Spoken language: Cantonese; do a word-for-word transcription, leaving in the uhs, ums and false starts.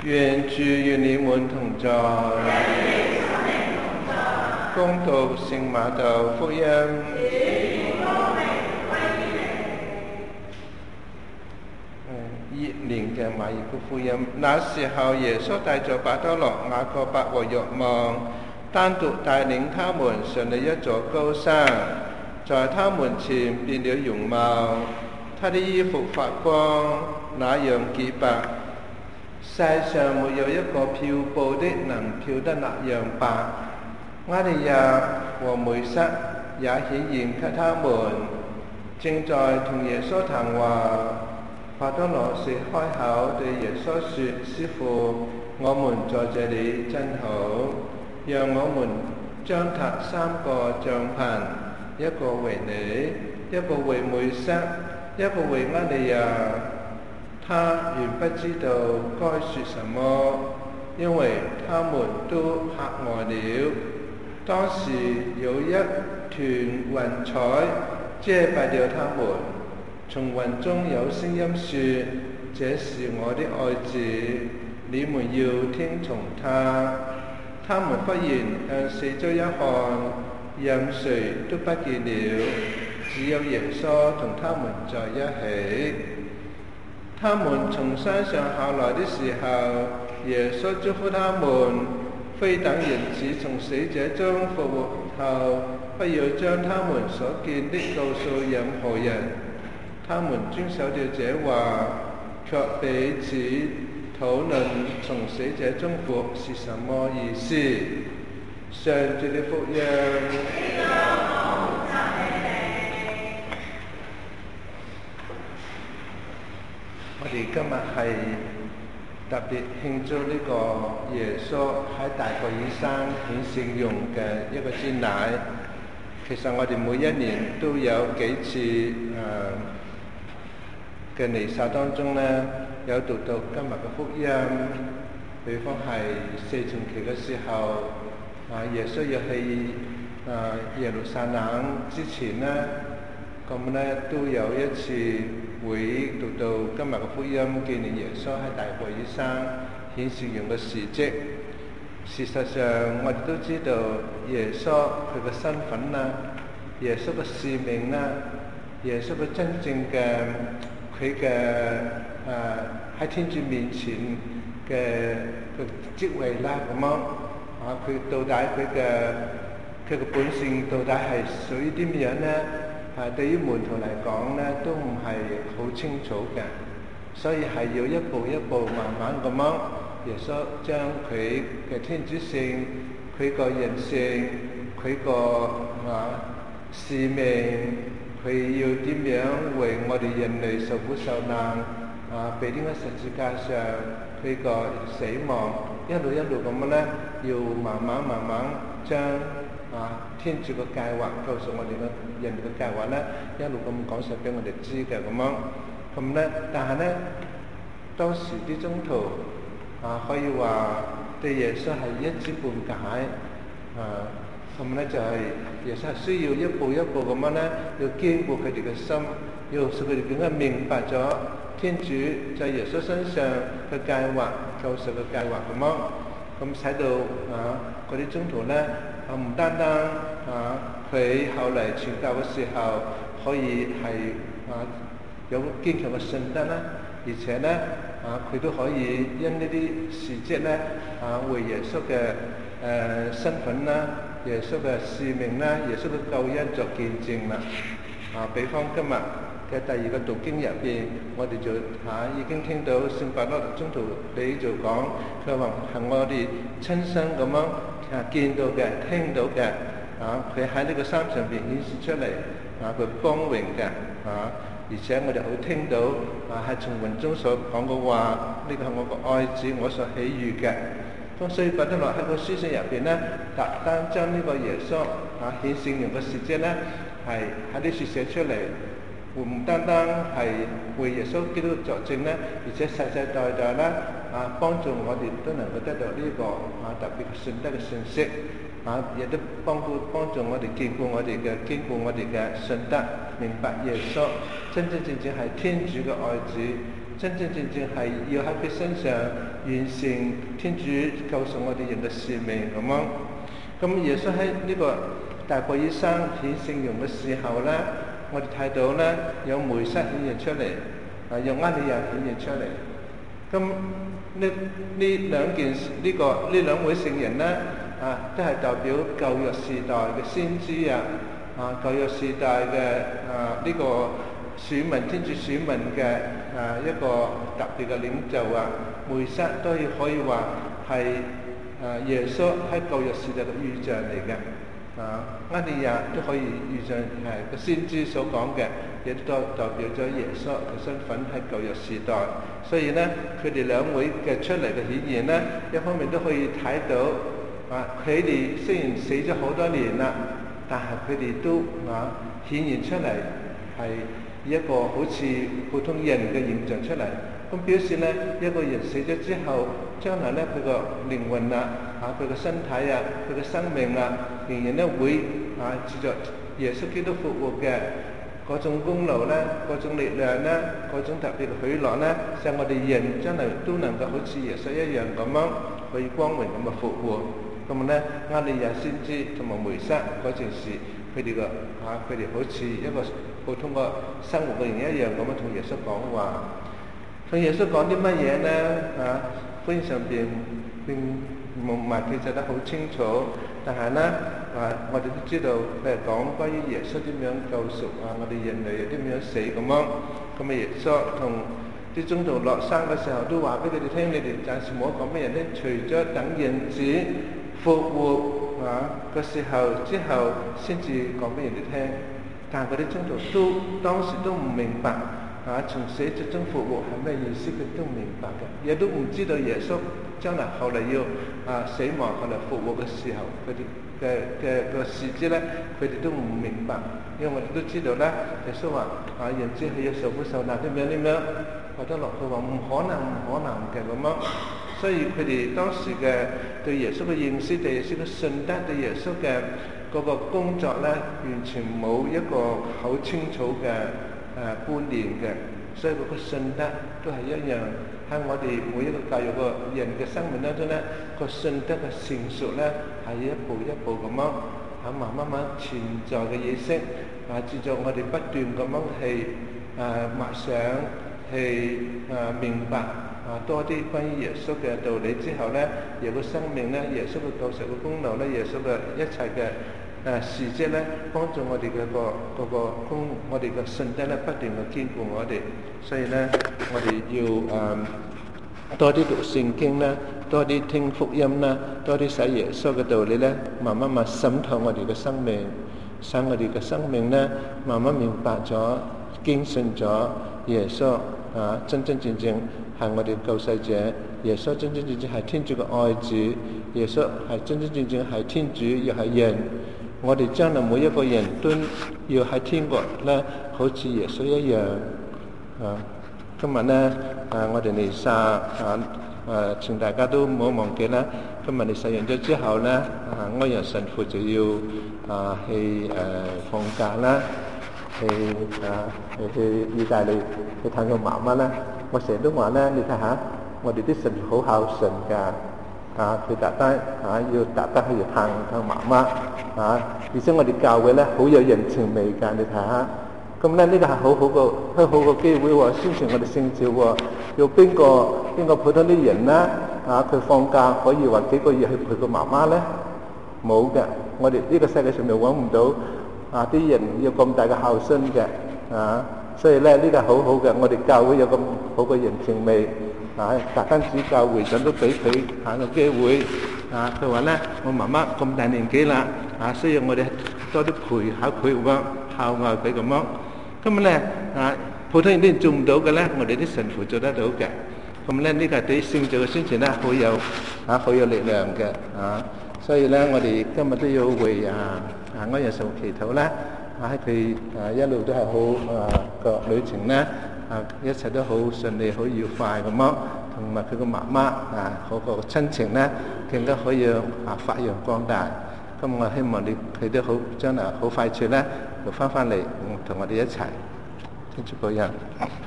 願主與你們同在。恭讀聖馬竇福音。熱年嘅馬爾谷福音。那時候，耶穌帶着伯多祿、雅各伯和若望，單獨帶領他們上了一座高山，在他們前變了容貌。他的衣服發光，那樣潔白，世上沒有一個漂布的能漂得那樣白。厄里亞和梅瑟也顯現給他們，正在同耶穌談話。伯多祿時開口對耶穌說：師父，我們在這裡真好，讓我們張搭三個帳棚，一個為你，一個為梅瑟，一個為厄里亞。他原不知道該說什麼，因為他們都嚇呆了。當時有一團雲彩遮蔽了他們，從雲中有聲音說：這是我的愛子，你們要聽從他。他們忽然向四周一看，任誰都不見了，只有耶穌同他們在一起。他們從山上下來的時候，耶穌囑咐他們：非等人子從死者中復活後，不要將他們所見的告訴任何人。他們遵守了這話，卻彼此討論從死者中復活是什麼意思。上主的福音。我哋今日係特別慶祝呢個耶穌喺大過爾山顯聖容嘅一個節禮。其實我哋每一年都有幾次誒嘅彌撒當中咧，有讀到今日嘅福音。比方係四旬期嘅時候，啊耶穌要去啊耶路撒冷之前咧，咁咧都有一次會讀到今日嘅福音，紀念耶穌喺大過爾山顯聖容嘅事蹟。事實上，我哋都知道耶穌佢嘅身份啦，耶穌嘅使命啦，耶穌嘅真正嘅佢嘅誒喺天主面前嘅嘅職位啦，咁樣啊，佢到底佢嘅佢嘅本性到底係屬於啲乜樣咧？啊，對於門徒嚟講咧，都唔係好清楚嘅，所以係要一步一步慢慢咁樣，耶穌將佢嘅天主性、佢個人性、佢個啊使命，佢要點樣為我哋人類受苦受難啊，被釘喺十字架上，佢個死亡一路一路咁樣咧，要慢慢慢慢將啊天主嘅計劃告訴我哋嘅人類嘅計劃咧，一路咁講述俾我哋知嘅咁樣。咁咧，但係咧，當時啲宗徒啊，可以話對耶穌係一知半解啊。咁咧就係、是、耶穌係需要一步一步咁樣咧，要堅固佢哋嘅心，要使佢哋更加明白咗天主在耶穌身上嘅計劃、救贖嘅計劃咁樣。咁使到啊嗰啲宗徒咧啊，唔單單啊佢後嚟傳教嘅時候可以係啊有堅強嘅信德啦，而且咧啊佢都可以因呢啲事蹟咧啊為耶穌嘅誒身份啦、耶穌嘅使命啦、耶穌嘅救恩作見證啦。啊，比方今日嘅第二個讀經入邊，我哋就嚇已經聽到聖伯多祿宗徒你就講，佢話係我哋親身咁樣啊見到嘅、聽到嘅，啊佢喺呢個山上邊顯示出嚟，啊佢光榮嘅，啊而且我哋好聽到啊係從雲中所講嘅話，呢個係我個愛子，我所喜悅嘅。咁所以伯多祿喺個書信入邊咧，特登將呢個耶穌啊顯聖容嘅事蹟咧，係喺呢處寫出嚟。唔單單係為耶穌基督作證咧，而且世世代代咧啊，幫助我哋都能夠得到呢個啊特別嘅信德嘅信息啊，亦都幫助幫助我哋堅固我哋嘅堅固我哋嘅信德，明白耶穌真真正正係天主嘅愛子，真真正正係要喺佢身上完成天主救贖我哋人嘅使命咁樣。咁耶穌喺呢個大過醫生顯聖容嘅時候咧，我哋睇到咧有梅瑟顯現出嚟，啊有厄里亞顯現出嚟。咁呢呢兩件事，呢、這個呢兩位聖人咧，啊都係代表舊約時代嘅先知啊，啊舊約時代嘅啊呢、這個選民天主選民嘅啊一個特別嘅領袖啊。梅瑟都可以話係啊耶穌喺舊約時代嘅預象嚟嘅。啊，厄里亞都可以預象係個先知所講嘅，亦都代表咗耶穌嘅身份喺舊約時代。所以咧，佢哋兩位嘅出嚟嘅顯現咧，一方面都可以睇到啊，佢哋雖然死咗好多年啦，但係佢哋都啊顯現出嚟係一個好似普通人嘅形象出嚟。咁表示咧，一個人死咗之後，將來咧佢個靈魂啊，啊佢個身體啊，佢個生命啊，仍然咧會啊，藉著耶穌基督復活嘅嗰種功勞咧，嗰種力量咧，嗰種特別嘅許諾咧，使我哋人真係都能夠好似耶穌一樣咁樣，可以光榮咁嘅復活。咁咧，厄里亞先知同埋梅瑟嗰件事，佢哋個啊，佢哋好似一個普通個生活嘅人一樣咁樣同耶穌講話。同耶穌講啲乜嘢咧？啊，福音上邊並冇唔係記載得好清楚，但係咧啊，我哋都知道佢係講關於耶穌點樣救贖啊，我哋人類又點樣死咁樣。咁啊，耶穌同啲宗徒落山嘅時候都話俾佢哋聽：你哋暫時冇講咩人咧，除咗等人子復活啊嘅時候之後，先至講俾人哋聽。但係嗰啲宗徒都當時都唔明白。啊！從死者中復活係咩意思？佢都唔明白嘅，亦都唔知道耶穌將來後嚟要啊死亡，後嚟復活嘅時候，佢哋嘅嘅個事蹟咧，佢哋都唔明白。因為我哋都知道咧，耶穌話啊，人子係要受苦受難點樣點樣，覺得落去話唔可能唔可能嘅咁樣。所以佢哋當時嘅對耶穌嘅認識，對耶穌嘅信德，對耶穌嘅嗰個工作咧，完全冇一個好清楚嘅誒觀念嘅，所以嗰個信德都係一樣。喺我哋每一個教育個人嘅生命當中咧，個信德嘅成熟咧係一步一步咁樣喺慢慢慢潛在嘅意識啊，藉著我哋不斷咁樣去誒默想，去誒明白啊多啲關於耶穌嘅道理之後咧，耶穌生命咧，耶穌嘅救贖嘅功勞咧，耶穌嘅一切嘅誒事蹟咧，幫助我哋嘅個嗰個功，我哋嘅信德咧不斷嘅堅固我哋。所以咧，我哋要誒、呃、多啲讀聖經啦，多啲聽福音啦，多啲使耶穌嘅道理咧，慢慢慢滲透我哋嘅生命，使我哋嘅生命咧慢慢明白咗、堅信咗耶穌啊，真真正正係我哋救世者。耶穌真真正正係天主嘅愛子，耶穌係真真正正係天主，又係人。我哋將來每一個人都要喺天國咧，好似耶穌一樣啊！今日咧啊，我哋彌撒啊啊，請大家都唔好忘記啦。今日彌撒完咗之後咧，啊，歐陽神父就要啊去誒、啊、放假啦，去啊去去意大利去探個媽媽啦。我成日都話咧，你睇下，我哋啲神父好孝順㗎。啊！佢特登啊，要特登去探探媽媽啊！而且我哋教會咧好有人情味㗎，你睇下。咁咧呢個係好好個，好好個機會喎，宣傳我哋聖召喎。有邊個邊個普通啲人咧啊？佢放假可以話幾個月去陪個媽媽咧？冇嘅，我哋呢個世界上面揾唔到啊！啲人有咁大嘅孝心嘅啊！所以咧呢個係好好嘅，我哋教會有咁好嘅人情味。啊！特登主教會長都俾佢行個機會啊！佢話咧，我媽媽咁大年紀啦，啊，需要我哋多啲陪下佢喎，孝愛佢咁樣。咁咧啊，普通人啲人做唔到嘅咧，我哋啲神父做得到嘅。咁咧呢個係對聖召嘅宣傳咧，好有啊，好有力量嘅啊！所以咧，我哋今日都要為啊啊歐陽神父祈禱啦，啊佢啊一路都係好啊個旅程咧。啊！一切都好順利、好愉快咁樣，同埋佢個媽媽啊，嗰個親情咧，更加可以啊發揚光大。咁我希望你佢都好將來好快脆咧，又翻返嚟同我哋一齊，天主保佑。